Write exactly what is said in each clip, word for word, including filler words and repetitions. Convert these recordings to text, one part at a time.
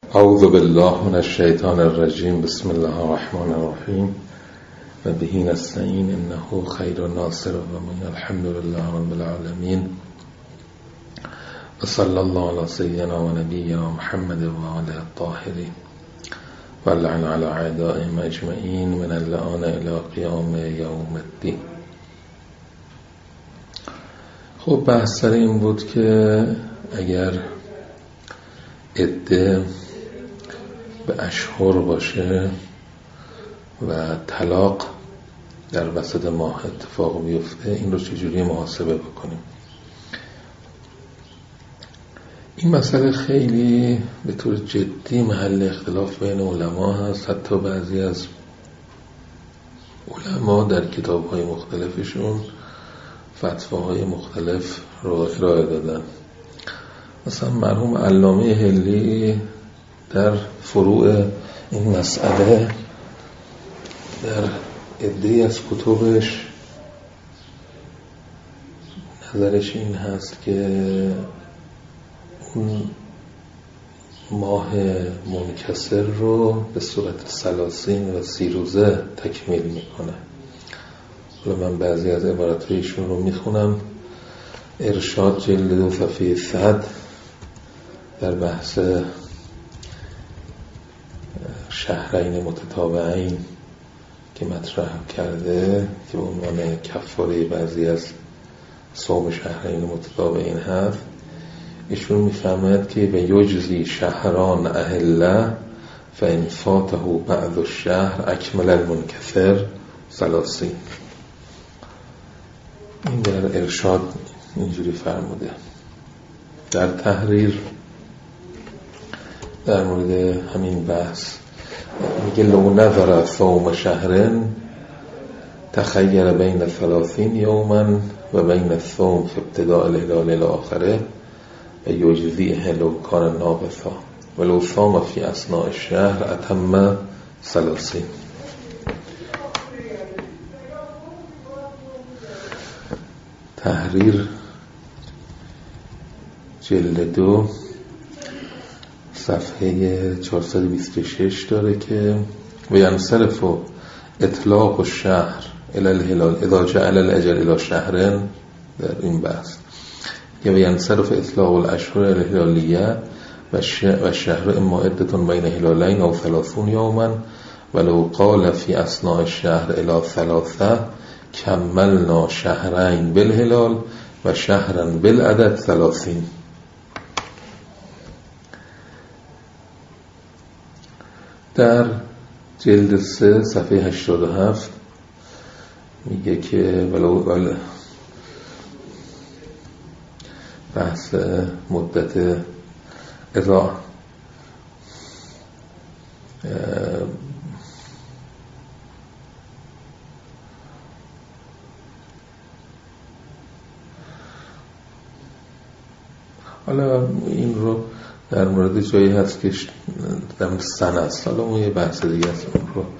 اعوذ بالله من الشیطان الرجیم. بسم الله الرحمن الرحیم و به نستعین انه خیر ناصر و من الحمد لله رب العالمین و صلی الله علی سیدنا و نبینا محمد و آله الطاهرین و لعن علی اعدائهم اجمعین من اللعان الی قیام یوم الدین. خب بحث سر این بود که اگر عده به اشهر باشه و طلاق در وسط ماه اتفاق بیفته، این رو چجوری محاسبه بکنیم؟ این مسئله خیلی به طور جدی محل اختلاف بین علما هست. حتی بعضی از علما در کتاب‌های مختلفشون فتواهای مختلف رو ارائه دادن. مثلا مرحوم علامه حلی در فروع این مسئله در عده‌ای از کتبش نظرش این هست که اون ماه منکسر رو به صورت ثلاثین و سی روزه تکمیل میکنه. حالا من بعضی از عبارتایشون رو میخونم. ارشاد جلد دو صفحه صد در بحث شهرین متتابعین که مطرح کرده که به عنوان کفاره بعضی از صوم شهرین متتابعین هست، ایشون میفهمد که به یجزی شهران اهله فان فاته بعض الشهر اکمل المنکسر ثلاثین. این در ارشاد اینجوری فرموده. در تحریر در مورد همین بحث میگه لو نظر صوم شهرن تخیر بین ثلاثین یوما و بین الصوم فی ابتداء الهلال الاخره و یجزیه لو کان ناقصا و لو صام فی اثناء الشهر اتم ثلاثین. تحریر جلد دو صفحه چهارصد و بیست و شش داره که و ینصرف اطلاق الشهر الی الهلال اذا جعل الاجل الی شهرن. در این بحث که و ینصرف اطلاق الاشهر الهلالیه و الشهر اما عدة بین هلالین او ثلاثون یوما ولو قال فی اثناء الشهر الی ثلاثه کملنا شهرین بالهلال و شهرن بالعدد ثلاثین. در جلد سه صفحه هشتاد و هفت میگه که ولو بحث مدت اذا حالا این رو در مورد جایی هست که در سنه است. حالا اون یه بحث دیگه است.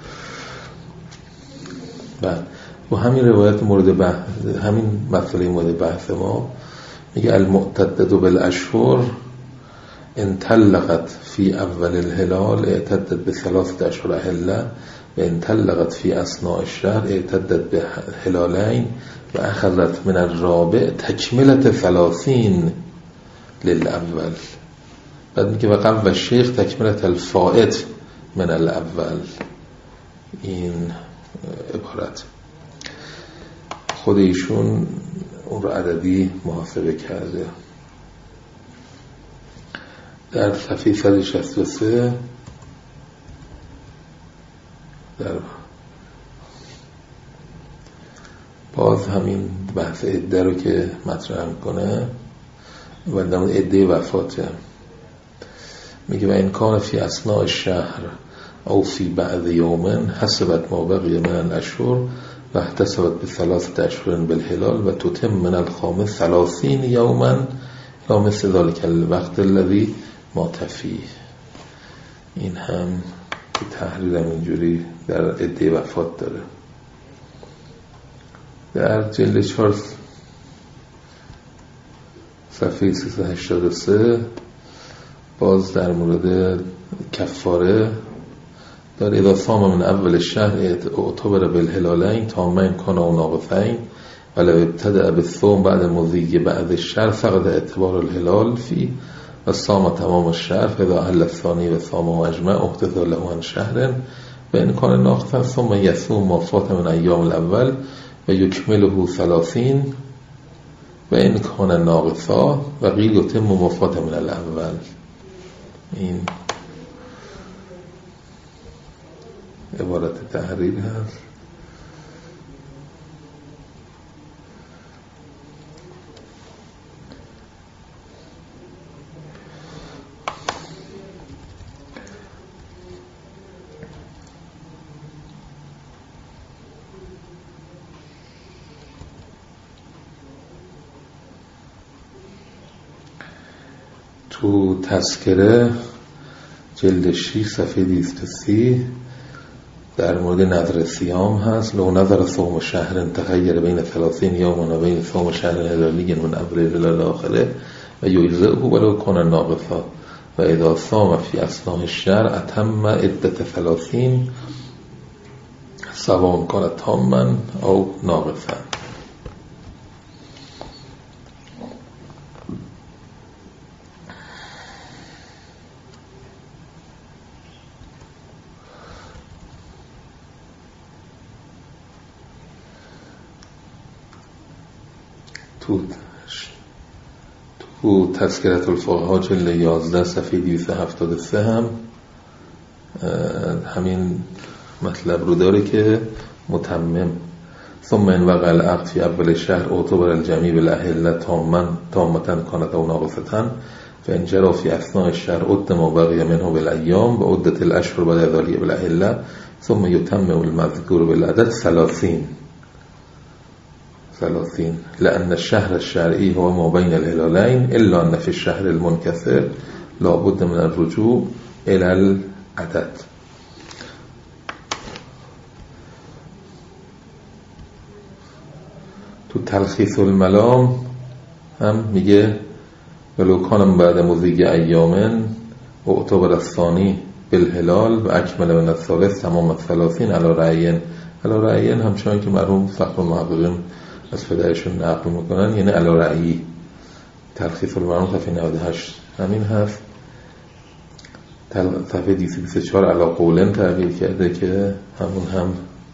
بعد و همین روایت مورد بحث، همین مسئله مورد بحث ما میگه المعتدد بالاشهر ان طلقت فی اول الهلال اعتدت بثلاثه اشهر اهله و ان طلقت فی اثناء الشهر اعتدت بهلالین و اخذت من الرابع تکمله ثلاثین للاول. بعد میگه و قبل و شیخ تکمله الفائت من الاول. این عبارت خود ایشون اون رو عددی محاسبه کرده. در صفحه صد و شصت و سه در باز همین بحث عده رو که مطرح میکنه و در مورد عده وفاته میگه و این کان فی اثناء الشهر او فی بعض یومن حسبت ما بقی من الاشهر و احتسبت بثلاثه اشهر بالهلال و تتم من الخامس ثلاثین یوما یا مثل ذلك الوقت الذی ما تفیه. این هم که تحریر هم اینجوری در عده وفات داره. در جلد چهار صفحه سیصد و هشتاد و سه باز در مورد کفاره داره. اذا صام من اول الشهر اعتبر بالهلالین تامین کان و ناقصین ولو ابتدأ بالصوم بعد مضی بعد الشهر فقد اعتبار الهلال فی و صام تمام الشهر فاذا اهل الثانی و صام و اجمع احدث له عن شهر و این کان ناقصا ثم یصوم ما فات من ایام الاول و یکمله ثلاثین و این کان ناقصا و قیل یتم ما فات من الاول. این عبارت تحریر هست. تو تذکره جلد شش صفحه دویست و سی در مورد نظر صیام هست. لو نظر صوم شهر تغیر بین ثلاثین یوما و بین صوم شهر هلالی من اول هلال آخره و یجزئه ولو کان ناقصا و اذا صام فی اثناء الشهر اتم عدت ثلاثین سواء کان تاما او ناقصا. تو تو تذکرة الفقها جلد یازده صفحه دویست و هفتاد و سه هم همین مطلب رو داره که متمم ثم ان وقع العقد فی اول شهر اعتبر الجمیع بالاهله تاما تامتا کانت او ناقصتا فان جرى فی اثناء الشهر عد ما بقي منه بالایام و عدت الاشهر بعد ذلك بالاهله ثم يتم المذکور بالعدد ثلاثین ثلاثين لأن الشهر الشرعي هو ما بين الهلالين إلا أن في الشهر المنكسر لا بد من الرجوع إلى العدد. تو تلخیص الملام هم میگه ولو کان بعد مضی ایام اعتبر الثانی بالهلال و اکمل من الثالث تمام الثلاثین علی رأیین. علی رأیین همچنان که مرحوم فخر المحققین از پدرشون نقل میکنن، یعنی علی رأیی. تلخیص الملام صفحه نود و هشت همین هست. صفحه دویست و بیست و چهار علی قولن تعبیر کرده که همون هم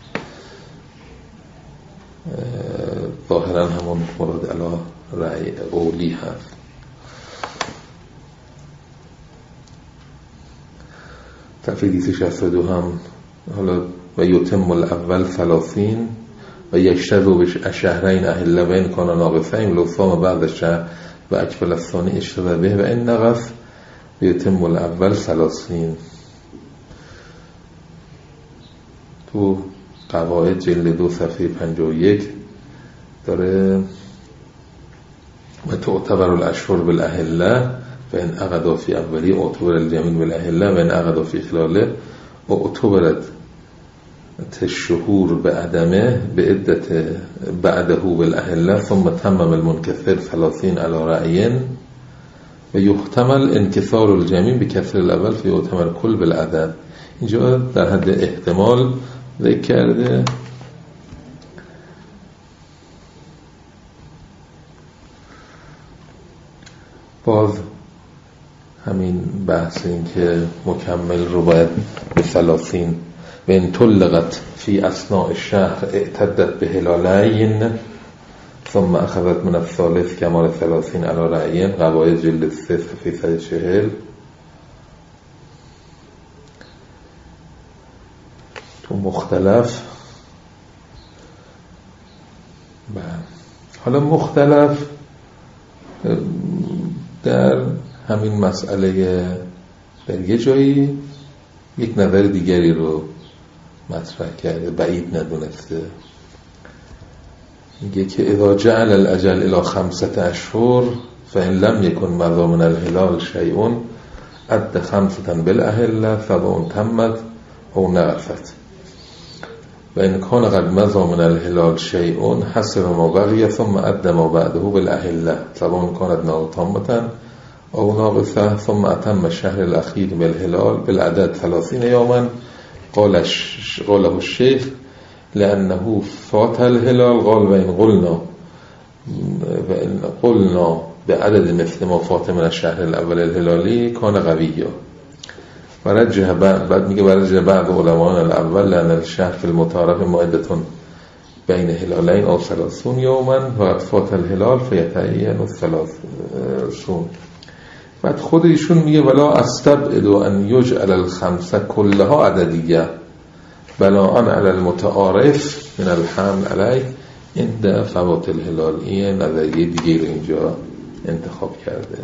ظاهرا همون مراد علی رأی قولی هست. صفحه دویست و شصت و دو هم حالا و یتم الاول ثلاثین و یکشتر بش شهرین اهل بین کان ناقصین لو صام بعد الشهر و اکمل الثانی اشتبه به و این نقص و یتم الاول ثلاثین. تو قواعد جلد دو صفحه پنجاه و یک داره و تعتبر الاشهر بالاهله و این عقد فی اولی اعتبر الجمیع بالاهله و این عقد فی خلاله و اعتبرت الشهور بعدمه بعدت بعده بالاهله ثم تمم المنكسر ثلاثين على رأيين و يحتمل انكسار الجميع بكسر الاول فيحتمل كل بالعدد. اینجا در حد احتمال ذکر کرده. باز همین بحث این که مکمل رو باید به ثلاثین و این طلقت فی اثناء الشهر اعتدت به هلالین ثم اخذت من الثالث کمال ثلاثین علی رأیین. قواعد جلد سه صفحه صد و چهل. تو مختلف بله. حالا مختلف در همین مسئله در یه جایی یک نظر دیگری رو مطرح کرده، بعید ندونسته. میگه که اذا جعل الاجل الى خمسة اشهر فان لم يكن مضى من الهلال شيء اد خمسة بالاهله سواء تمت او نقصت و ان كان قد مضى من الهلال شيء حسب ما بقي ثم اد ما بعده بالاهله سواء كانت تامه او ناقصه ثم اتم الشهر الاخیر بالهلال بالعدد ثلاثین یوما قال قاله الشيخ لأنه فات الهلال قال وإن قلنا وإن قلنا بعدد مثل ما فات من الشهر الأول الهلالي كان قويا ورجح بعد میگه ورجح بعض علماء الاول لأن الشهر في المتعارف مؤدة بين هلالين أو ثلاثون يوما و فات الهلال فيتعين الثلاثون. بعد خود ایشون میگه ولا استبعد ان يجعل الخمسه كلها عددیه بناء على المتعارف من الحمل علیه عند فوات الهلال. این نظریه دیگه رو اینجا انتخاب کرده.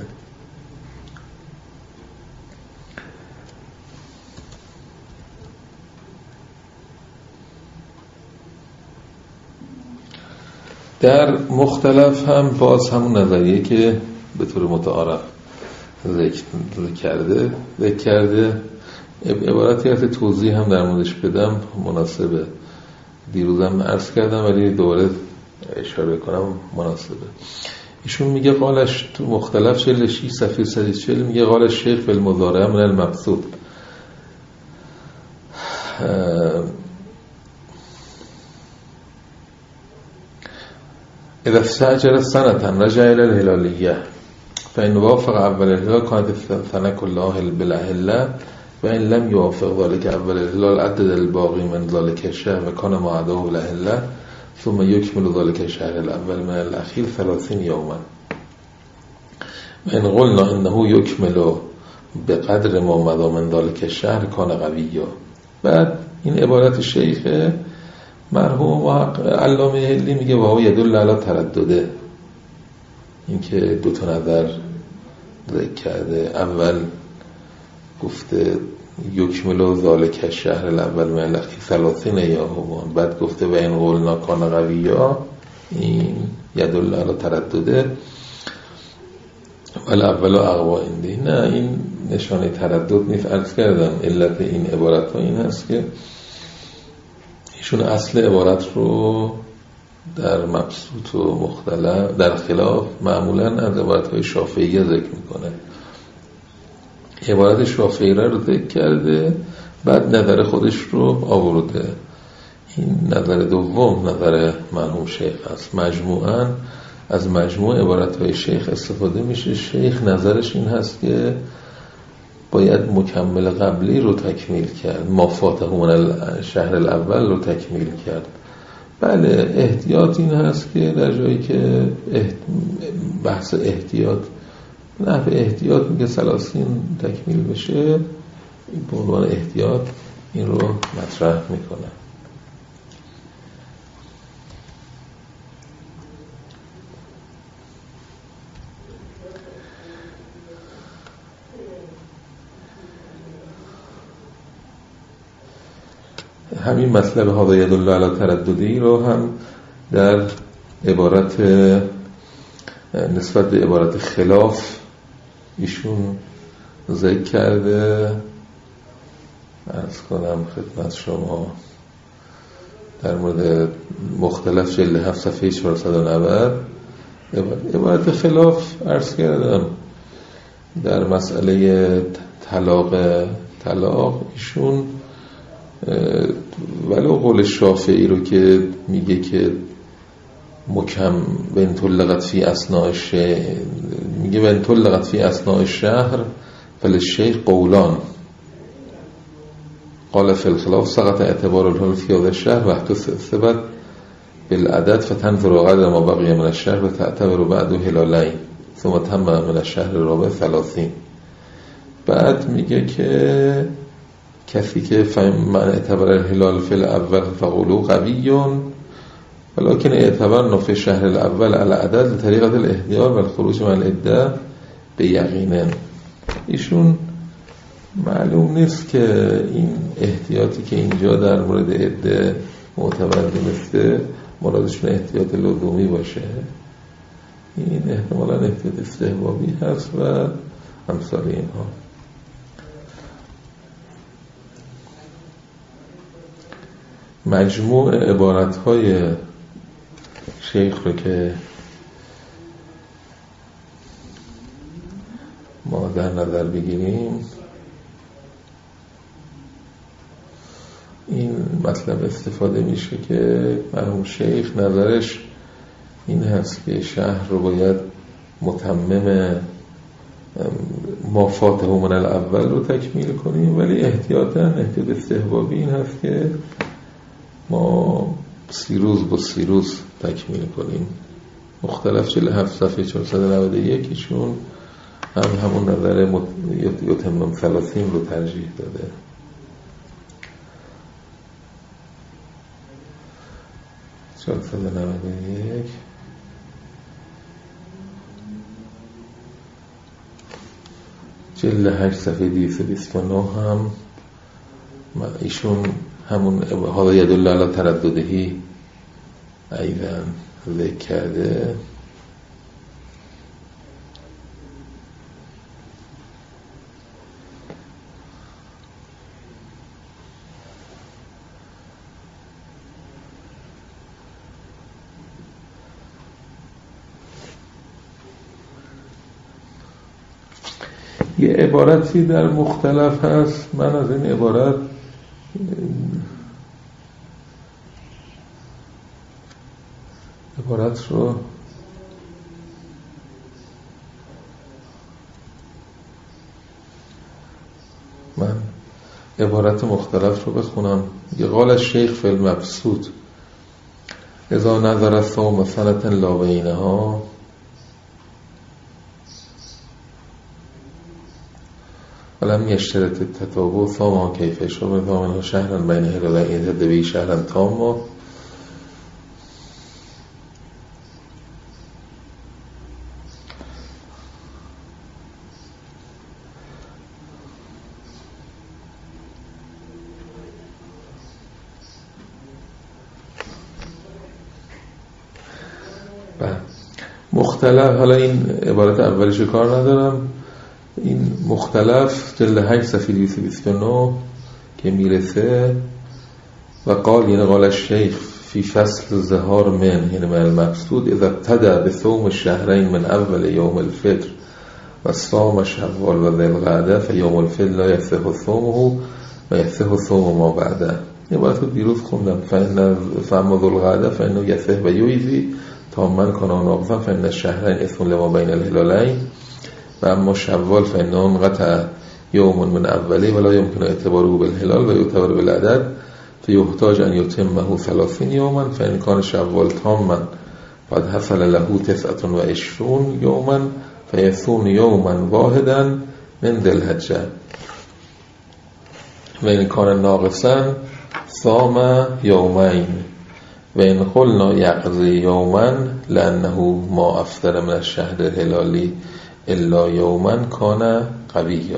در مختلف هم باز همون نظریه که به طور متعارف ذکر کرده ذکر کرده عبارتی از توضیح هم در موردش بدم مناسبه. دیروزم عرض کردم ولی دوباره اشاره کنم مناسبه. ایشون میگه قالش تو مختلف چهل و شش صفحه صد و چهل میگه قالش شیخ بالمضارع من المقصود اذا استأجر سنة رجع الى الهلالية فإن وافق اول الهلال كانت السنة كلها بالأهلة وإن لم يوافق ذلك اول الهلال عدد الباقي من ذلك الشهر وكان ما عداه بالأهلة ثم يكمل ذلك الشهر الأول من الأخير ثلاثين يوما وإن قلنا إنه يكمل بقدر ما مضى من ذلك الشهر كان قويا. بعد این عبارت شیخ مرحوم علامه هلی میگه و هو یدل علی تردده، این که دو تا نظر ذکر کرده. اول گفته یکملو ذالک الشهر الاول من الاخیر ثلاثین یوما، بعد گفته و این قولنا کان قویا، این یدل علی تردده ولی اول اقوا اندی. نه این نشانه تردد نیست. عرض کردم علت این عبارت ها این هست که ایشون اصل عبارت رو در مبسوط و مختلف در خلاف معمولا از عبارت های شافعیه ذکر میکنه. عبارت شافعی رو ذکر کرده بعد نظر خودش رو آورده. این نظر دوم نظر مرحوم شیخ است. مجموعاً از مجموع عبارت های شیخ استفاده میشه. شیخ نظرش این هست که باید مکمل قبلی رو تکمیل کرد، ما فاته من شهر الاول رو تکمیل کرد. بله احتیاط این هست که در جایی که احت... بحث احتیاط نحو احتیاط میگه سلاسین تکمیل بشه، به عنوان احتیاط این رو مطرح میکنه. همین مطلب هذا یدل علی ترددی رو هم در عبارت نسبت به عبارت خلاف ایشون ذکر کرده. عرض کنم خدمت شما در مورد مختلف جلد هفت صفحه چهارصد و نود عبارت خلاف عرض کردم. در مسئله طلاق طلاق ایشون ولو قول شافعی رو که میگه که مکم بن طلقت فی اثناء شهر، میگه بن طلقت فی اثناء شهر فللشیخ قولان قال فی الخلاف سقط اعتبار الهلال فی هذا الشهر وحده ثبت بالعدد فتنظر قدر ما بقي من الشهر وتعتبر بعده هلالین ثم تم من الشهر الرابع ثلاثین. بعد میگه که کسی که من اعتبر الهلال فی الاول فقولو قویون ولكن اعتبر فی شهر الاول على عدد لطریقه الاحتیاط و الخروج من العده به یقینن. ایشون معلوم نیست که این احتیاطی که اینجا در مورد عده معتبر دونسته مرادشون احتیاط لزومی باشه. این احتمالا احتیاط استحبابی هست و امثال اینها. مجموع عبارت‌های شیخ رو که در نظر بگیریم، این مطلب استفاده میشه که مرحوم شیخ نظرش این هست که شهر رو باید متمم ما فاته من الاول رو تکمیل کنیم، ولی احتیاطاً احتیاط استحبابی این هست که ما سی روز با سی روز تکمیل کنیم. مختلف چهل و هفت صفحه چهارصد و نود و یک ایشون هم همون نظر یتمم ثلاثین رو ترجیح داده. چهارصد و نود و یک جلد هشت صفحه دویست و بیست و نه هم ایشون همون حالا یدل علی ترددهی ایضا ذکر کرده. یه عبارتی در مختلف هست، من از این عبارت عبارت رو من عبارت مختلف رو بخونم. یه قال الشیخ فی المبسوط اذا نظر الصوم سنة لا بینها ولم يشترط التتابع صام كيف شرب ثامنه شهرا بين هلالين يتدبي شهرا تاما. مختلف، حالا این عبارت اولش کار ندارم، این مختلف جلد هشت صفحه دویست و بیست و نه که میرسه و قال یعنی قال الشیخ فی فصل ظهار من یعنی من المقصود اذا ابتدى بصوم الشهرین من اول یوم الفطر و صام شوال و ذی القعده فیوم الفطر لا یصح صومه و یصح صوم ما بعده. این عبارت رو دیروز خوندم، فإن فاما ذی القعده فإنه یصح و یجزی تا من کنا ناقصا فإن الشهرین اسم لما بین الهلالین و اما شوال فإنه قطع یوم من اوله ولا يمكن اعتباره بالهلال و يعتبر بالعدد فيحتاج ان يتمه ثلاثين يوما فإن كان شوال تاما قد حصل له تسعة وعشرون يوما فيصوم يوما واحدا من ذي الحجة وإن كان ناقصا صام يومين وإن قلنا يقضي يوما لأنه ما أفطر من الشهر الهلالي الا یوما کان قویا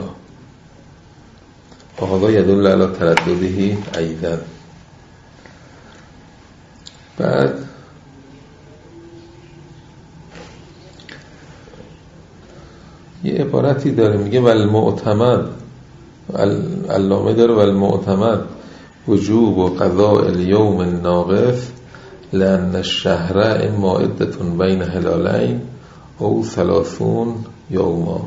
و هذا یدل علی ترددهی ایضا. بعد یه عبارتی داره میگه والمعتمد، علامه داره والمعتمد وجوب و قضاء اليوم الناقص لأن الشهر اما عدة بین هلالین او ثلاثون یوما.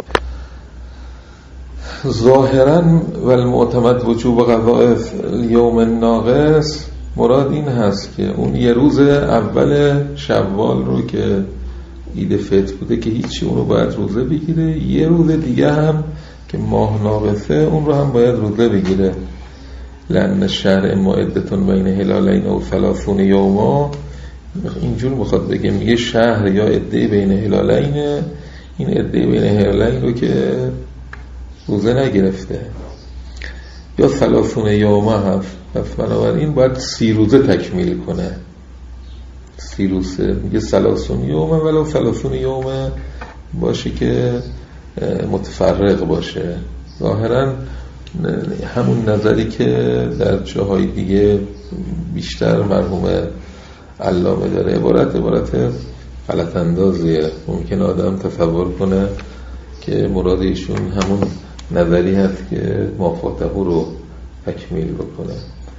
ظاهرا والمعتمد وجوب قضاء اليوم الناقص مراد این هست که اون یه روز اول شوال رو که عید فطر بوده که هیچی اون رو باید روزه بگیره، یه روز دیگه هم که ماه ناقصه اون رو هم باید روزه بگیره. لأن الشهر اما عدة بین هلالین او ثلاثون یوما، اینجور میخواد بگه میگه شهر یا عده بین هلالین، این عده بین هلالین رو که روزه نگرفته یا ثلاثون یومه هست، پس بنابراین باید سی روزه تکمیل کنه. سی روزه میگه ثلاثون یومه ولو ثلاثون یومه باشه که متفرق باشه. ظاهرا همون نظری که در جاهای دیگه بیشتر مرحوم علامه داره، عبارت عبارت غلط اندازیه. ممکن آدم تصور کنه که مراد ایشون همون نظری هست که ما فاتحه رو تکمیل بکنه.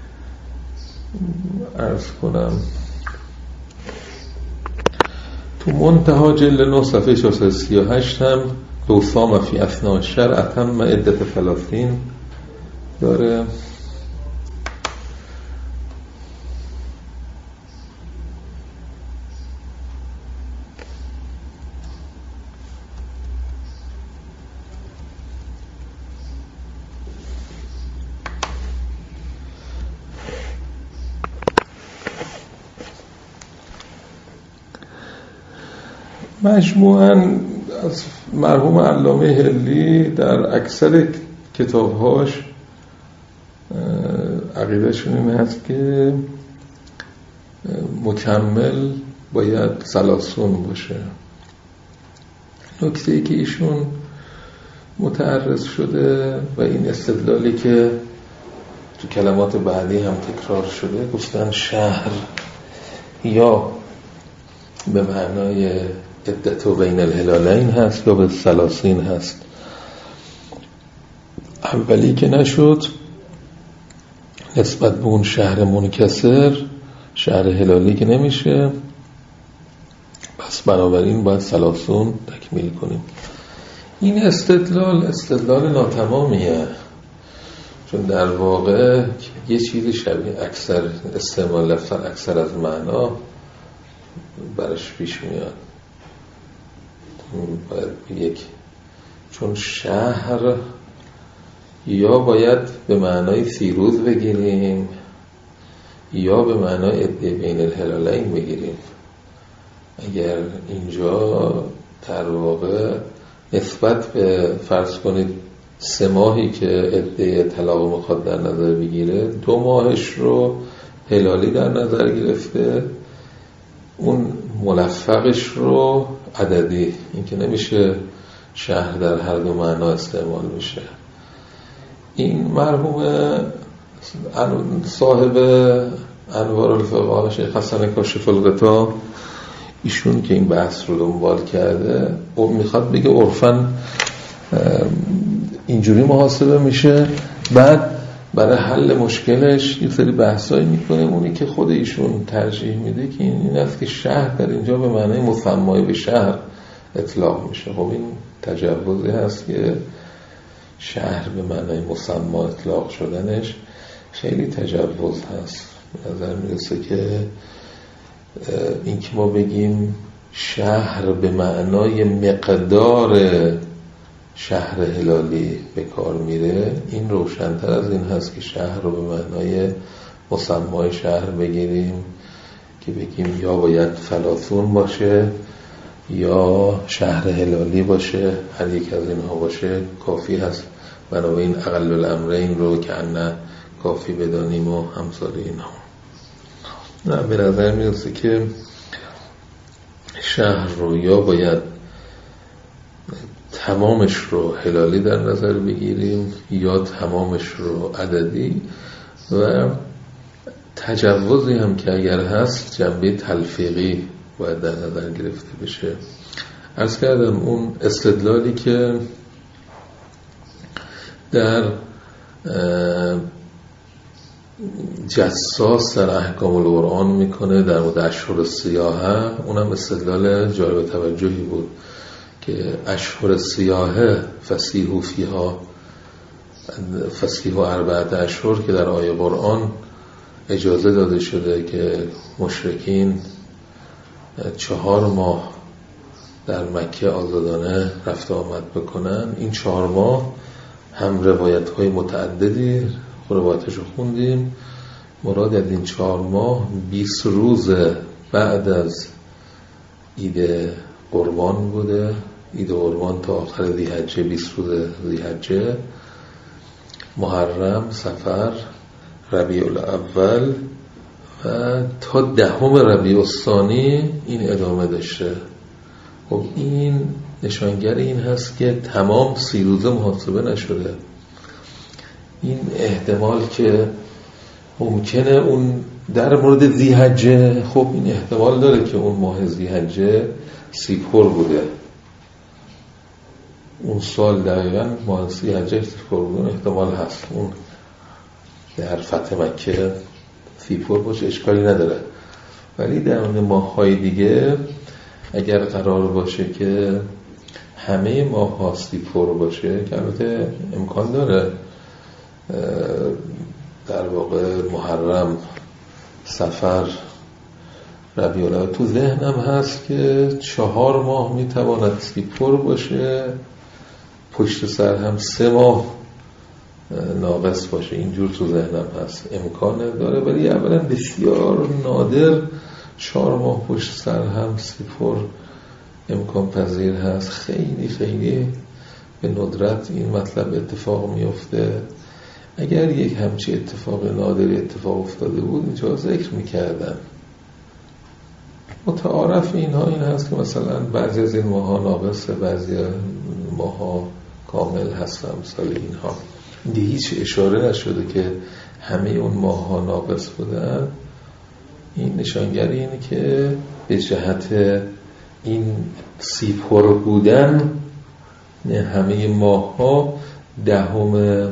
عرض کنم تو منتها جلد نه صفحه چهارصد و سی و هشت هم لو صام فی اثناء الشهر اتم عدت ثلاثین داره. مجموعاً از مرحوم علامه حلی در اکثر کتابهاش عقیدهشون این هست که مکمل باید ثلاثون باشه. نکته ای که ایشون متعرض شده و این استدلالی که تو کلمات بعدی هم تکرار شده، گفتن شهر یا به معنای عدت و بین الهلالین هست یا به ثلاثین هست. اولی که نشد نسبت به اون شهر منکسر شهر هلالی که نمیشه، پس بنابراین باید ثلاثون تکمیل کنیم. این استدلال استدلال ناتمامیه، چون در واقع یه چیزی شبیه اکثر استعمال لفظ اکثر از معنا برش پیش میاد. باید یک چون شهر یا باید به معنای فیروز بگیریم یا به معنای عده بین الهلالین بگیریم. اگر اینجا در واقع نسبت به فرض کنید سه ماهی که عده طلاق میخواد در نظر بگیره، دو ماهش رو هلالی در نظر گرفته، اون ملفقش رو عددی. این که نمیشه شهر در هر دو معنا استعمال میشه. این مرحوم صاحب انوار الفقه شیخ حسن کاشف الغطا، ایشون که این بحث رو دنبال کرده و میخواد بگه عرفاً اینجوری محاسبه میشه، بعد برای حل مشکلش یه سری بحثایی میکنه. اونی که خود ایشون ترجیح میده که این است که شهر در اینجا به معنای مسمای به شهر اطلاق میشه. خب این تجاوزی هست که شهر به معنای مسما اطلاق شدنش خیلی تجاوز هست. به نظر میرسه که این که ما بگیم شهر به معنای مقدار شهر هلالی به کار میره، این روشن‌تر از این هست که شهر رو به معنای مسمای شهر بگیریم که بگیم یا باید ثلاثون باشه یا شهر هلالی باشه. هر یک از اینها باشه کافی هست. بنابراین اقل الامرین رو که انه کافی بدانیم و همسال اینها. نه، به نظر میرسه که شهر رو یا باید تمامش رو هلالی در نظر بگیریم یا تمامش رو عددی، و تجوزی هم که اگر هست جنبه تلفیقی باید در نظر گرفته بشه. عرض کردم اون استدلالی که در جساس در احکام القرآن میکنه در مورد اشهر سیاهه، اونم استدلال جالب توجهی بود که اشهر سیاهه فسیحو فیها فسیحو اربعت اشهر که در آیه قرآن اجازه داده شده که مشرکین چهار ماه در مکه آزادانه رفت آمد بکنن. این چهار ماه هم روایت های متعددی، روایتش رو خوندیم، مراد از این چهار ماه بیست روز بعد از عید قربان بوده. عید قربان تا آخر ذی‌حجه بیست روز ذی‌حجه، محرم، صفر، ربیع الاول و تا دهم ربیع الثانی این ادامه داشته. خب این نشانگر این هست که تمام سی روزه محاسبه نشده. این احتمال که ممکنه اون در مورد ذی‌حجه، خب این احتمال داره که اون ماه ذی‌حجه سیپور بوده، اون سال دقیقا ماه ذی‌حجه سیپور بوده، احتمال هست اون در فتح مکه سیپور باشه، اشکالی نداره. ولی در اون ماه های دیگه اگر قرار باشه که همه ماه ها سیپور باشه که البته امکان داره در واقع محرم، صفر، ربیع الاول، تو ذهنم هست که چهار ماه میتواند سیپور باشه، پشت سر هم سه ماه ناقص باشه. اینجور تو ذهنم هست، امکان داره، ولی اولا بسیار نادر چهار ماه پشت سر هم سیپور امکان پذیر هست. خیلی خیلی به ندرت این مطلب اتفاق میفته. اگر یک همچی اتفاق نادری اتفاق افتاده بود اینجا ذکر میکردن. متعارف اینها این هست که مثلا بعضی از این ماها ناقصه، بعضی ماها کامل هستن، مثلا اینها دیگه هیچ اشاره نشده که همه اون ماها ناقص بودن. این نشانگری اینه که به جهت این سیپور بودن همه ماها دهم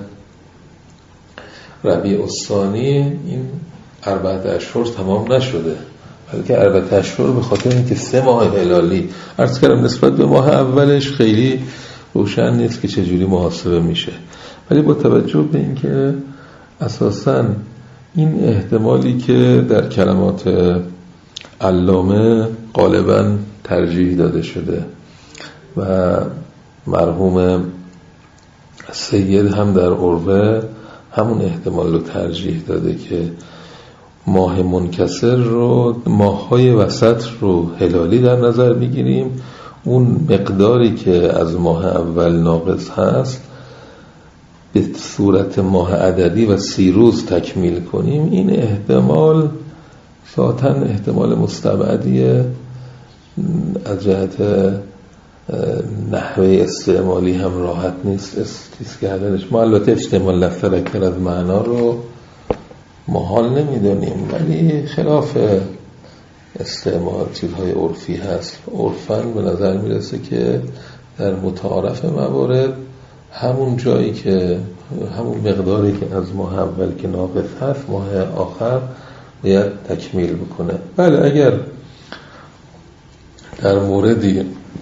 ربیع الثانی این اربعه اشهر تمام نشده، بلکه اربعه اشهر به خاطر اینکه سه ماه هلالی عرض کردم نسبت به ماه اولش خیلی روشن نیست که چجوری محاسبه میشه، ولی با توجه به اینکه اساساً این احتمالی که در کلمات علامه غالباً ترجیح داده شده و مرحوم سید هم در عروه همون احتمال رو ترجیح داده که ماه منکسر رو، ماه‌های وسط رو هلالی در نظر بگیریم، اون مقداری که از ماه اول ناقص هست به صورت ماه عددی و سی روز تکمیل کنیم. این احتمال ذاتاً احتمال مستبعدیه، از جهت نحوه استعمالی هم راحت نیست استیز کردنش. ما البته استعمال لفظ اکثر از معنا رو محال نمیدونیم، ولی خلاف استعمال چیزهای عرفی هست. عرفاً به نظر میرسه که در متعارف موارد همون جایی که همون مقداری که از ماه اول که ناقص هست ماه آخر باید تکمیل بکنه. بله اگر در موردی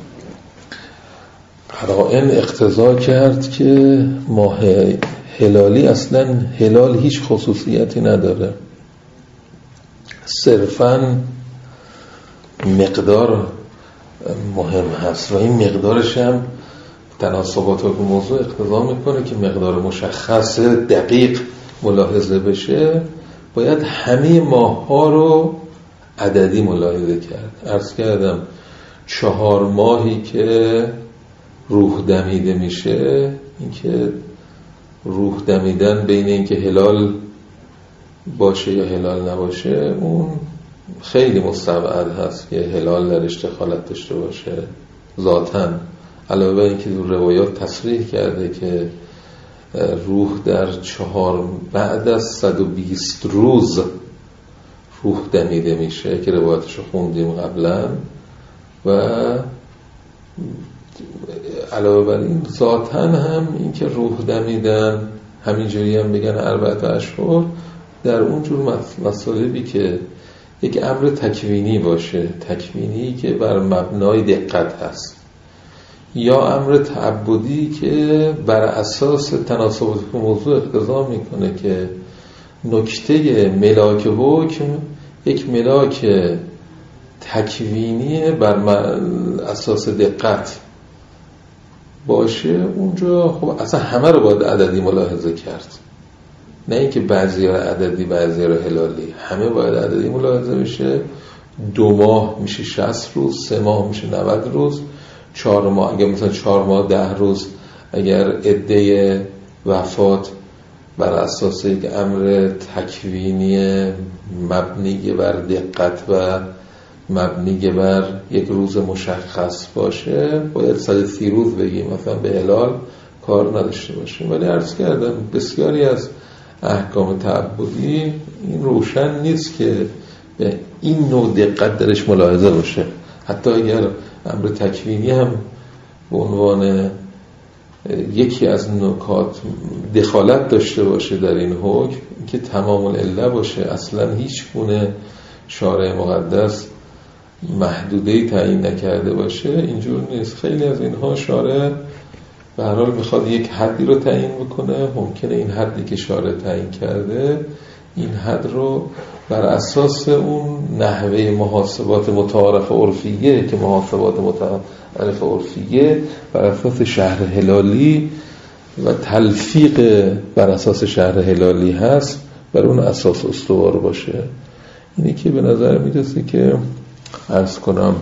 قرائن اقتضا کرد که ماه هلالی اصلا هلال هیچ خصوصیتی نداره، صرفاً مقدار مهم هست و این مقدارش هم تناسبات و موضوع اقتضا میکنه که مقدار مشخص دقیق ملاحظه بشه، باید همه ماه ها رو عددی ملاحظه کرد. عرض کردم چهار ماهی که روح دمیده میشه، این که روح دمیدن بین این که هلال باشه یا هلال نباشه اون خیلی مستبعد هست که هلال درش دخالت داشته باشه ذاتاً، علاوه بر اینکه در روایات تصریح کرده که روح در چهار بعد از صد و بیست روز روح دمیده میشه که روایاتشو خوندیم قبلا، و علاوه بر این ذاتاً هم این که روح دمیدن همینجوری هم بگن اربعه اشهر در اونجور مطالبی که یک امر تکوینی باشه، تکوینی که بر مبنای دقت هست، یا امر تعبدی که بر اساس تناسبات موضوع اقتضا میکنه که نکته ملاک حکم یک ملاک تکوینی بر اساس دقت باشه، اونجا خب اصلا همه رو باید عددی ملاحظه کرد، نه اینکه بعضی ها عددی بعضی ها هلالی، همه باید عددی ملاحظه بشه. دو ماه میشه شصت روز، سه ماه میشه نود روز، چهار ماه اگر مثلا چهار ماه ده روز اگر عده وفات بر اساس یک امر تکوینی مبنی بر دقت و مبنی بر یک روز مشخص باشه باید صد و سی روز بگیم، مثلا به هلال کار نداشته باشیم. ولی عرض کردم بسیاری از احکام تعبدی این روشن نیست که به این نوع دقت درش ملاحظه باشه، حتی اگر امر تکوینی هم به عنوان یکی از نکات دخالت داشته باشه در این حکم که تمام العله باشه، اصلا هیچ گونه شارع مقدس محدوده‌ای تعیین نکرده باشه اینجور نیست. خیلی از اینها شارع به هر حال میخواد یک حدی رو تعیین بکنه، ممکنه این حدی که شارع تعیین کرده این حد رو بر اساس اون نحوه محاسبات متعارف عرفیه که محاسبات متعارف عرفیه بر اساس شهر هلالی و تلفیق بر اساس شهر هلالی هست بر اون اساس استوار باشه. اینی که به نظر میرسه که عرض کنم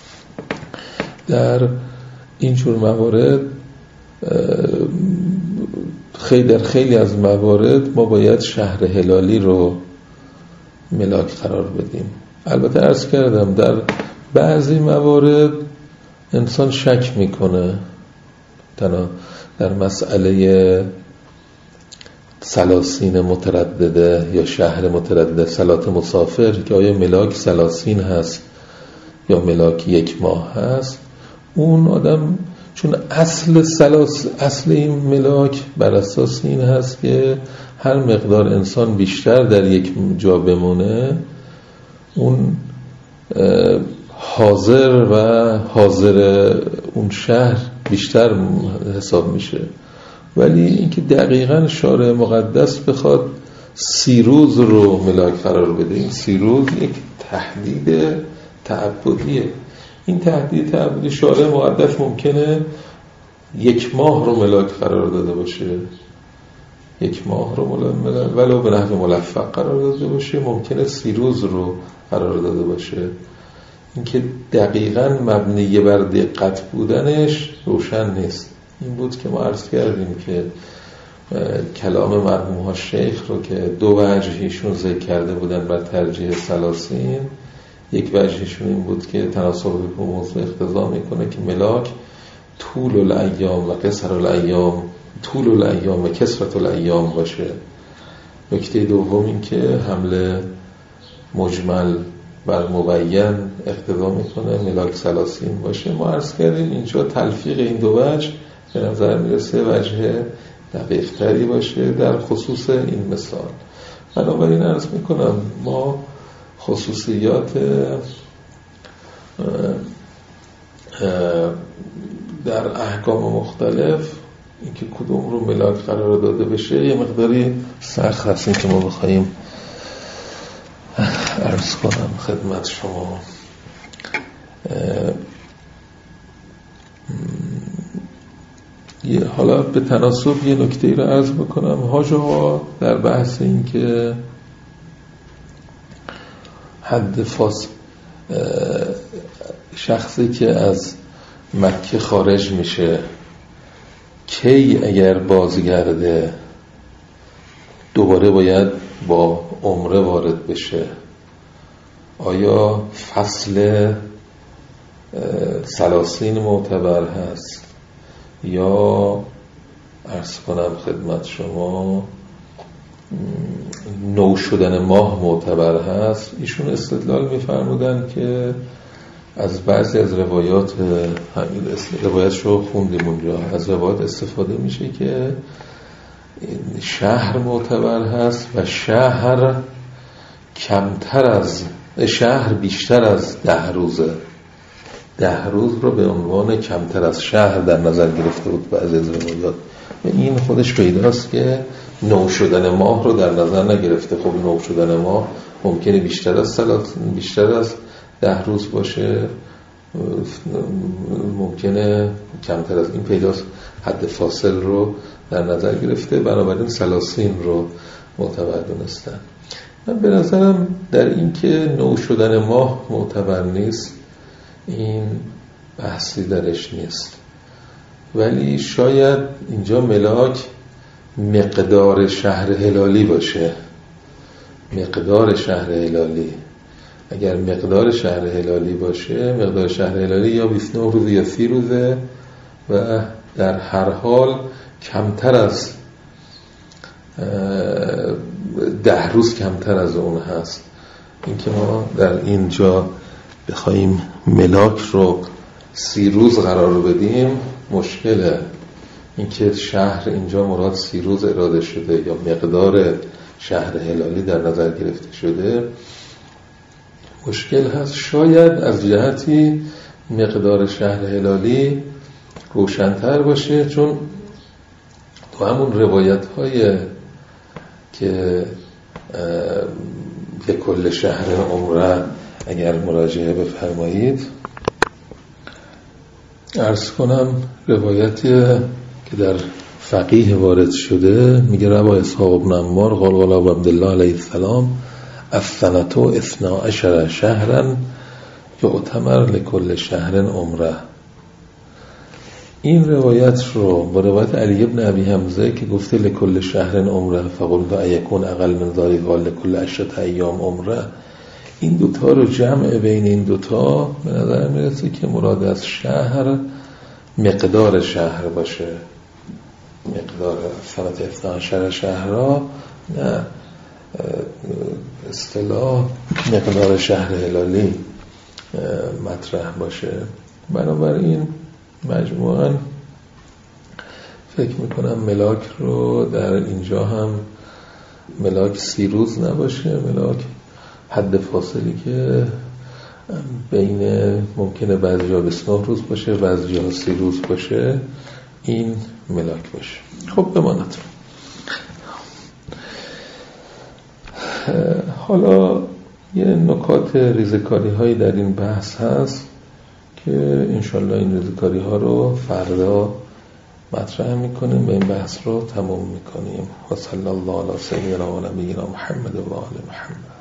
در اینجور موارد خیلی در خیلی از موارد ما باید شهر هلالی رو ملاک قرار بدیم. البته عرض کردم در بعضی موارد انسان شک میکنه تنها در مسئله سلاسین متردده یا شهر متردده صلات مسافر که آیا ملاک سلاسین هست یا ملاک یک ماه هست، اون آدم چون اصل سلاس اصل این ملاک بر اساس این هست که هر مقدار انسان بیشتر در یک جا بمونه اون حاضر و حاضر اون شهر بیشتر حساب میشه. ولی اینکه دقیقاً شارع مقدس بخواد سی روز رو ملاک قرار بده، این سی روز یک تحدید تعبدیه. این تحدید تعبدی شارع مقدس ممکنه یک ماه رو ملاک قرار داده باشه، یک ماه رو ملاک ولو به نحو ملفق قرار داده باشه، ممکنه سی روز رو قرار داده باشه. اینکه دقیقاً مبنی بر دقت بودنش روشن نیست. این بود که ما عرض کردیم که کلام مرحوم ها شیخ رو که دو وجهیشون ذکر کرده بودن بر ترجیح سلاسین، یک وجهشون این بود که تناسب موضوع اقتضا میکنه که ملاک طول الایام و قصر الایام طول الایام و کثرت الایام باشه. نکته دوم این که حمله مجمل بر مبین اقتضا میکنه ملاک سلاسین باشه. ما عرض کردیم اینجا تلفیق این دو وجه به نظر میرسه وجه دقیق تری باشه در خصوص این مثال. بنابراین عرض میکنم ما خصوصیات در احکام مختلف اینکه کدوم رو ملاک قرار داده بشه یه مقداری سخت هست. این که ما بخوایم عرض کنم خدمت شما حالا به تناسب یه نکته رو عرض بکنم. حاجها در بحث این که حد فاصل شخصی که از مکه خارج میشه کی اگر بازگرده دوباره باید با عمره وارد بشه؟ آیا فصل سلاسین معتبر هست یا عرض کنم خدمت شما نو شدن ماه معتبر هست؟ ایشون استدلال می‌فرمودن که از بعضی از روایات، همین روایتش رو خوندیم اونجا، از روایات استفاده میشه که شهر معتبر هست و شهر کمتر از شهر بیشتر از ده روزه. ده روز رو به عنوان کمتر از شهر در نظر گرفته بود بعضی از روایات. و این خودش پیداست که نو شدن ماه رو در نظر نگرفته. خب نو شدن ماه ممکنه بیشتر از سلات بیشتر از ده روز باشه، ممکنه کمتر از این پیداست. حد فاصل رو در نظر گرفته، بنابراین سلاسین رو معتبر دونستن. من به نظرم در این که نو شدن ماه معتبر نیست این بحثی درش نیست، ولی شاید اینجا ملاک مقدار شهر هلالی باشه. مقدار شهر هلالی اگر مقدار شهر هلالی باشه، مقدار شهر هلالی یا بیست و نه روز یا سی روزه و در هر حال کمتر از ده روز کمتر از اون هست. این که ما در اینجا بخوایم ملاک رو سی روز قرار بدیم مشکله. این که شهر اینجا مراد سی روز اراده شده یا مقدار شهر هلالی در نظر گرفته شده مشکل هست. شاید از جهتی مقدار شهر هلالی روشن‌تر باشه، چون تو همون روایت های که به کل شهر عمره اگر مراجعه بفرمایید، عرض کنم روایتی که در فقیه وارد شده، میگه رواه اسحاق بن عمار قال قال عبدالله علیه السلام السنة اثنا عشر شهرا یعتمر لکل شهر عمره. این روایت رو با روایت علی ابن ابی حمزه که گفته لکل شهر عمره فقلت ایکون اقل من ذلک قال لکل عشرة ایام عمره، این دوتا رو جمع بین این دوتا به نظر میرسه که مراد از شهر مقدار شهر باشه، مقدار سنت اثنا عشر شهر را، نه اصطلاح مقدار شهر هلالی مطرح باشه. بنابراین مجموعاً فکر میکنم ملاک رو در اینجا هم ملاک سی روز نباشه، ملاک حد فاصلی که بین ممکنه بعضی جا بیست و نه روز باشه، بعضی جا سی روز باشه، این ملاک باشه. خب بماند. حالا یه نکات ریزکاری هایی در این بحث هست که انشالله این ریزکاری ها رو فردا مطرح میکنیم و این بحث رو تموم میکنیم. و صلی الله علی سیدنا و نبینا محمد و آل محمد.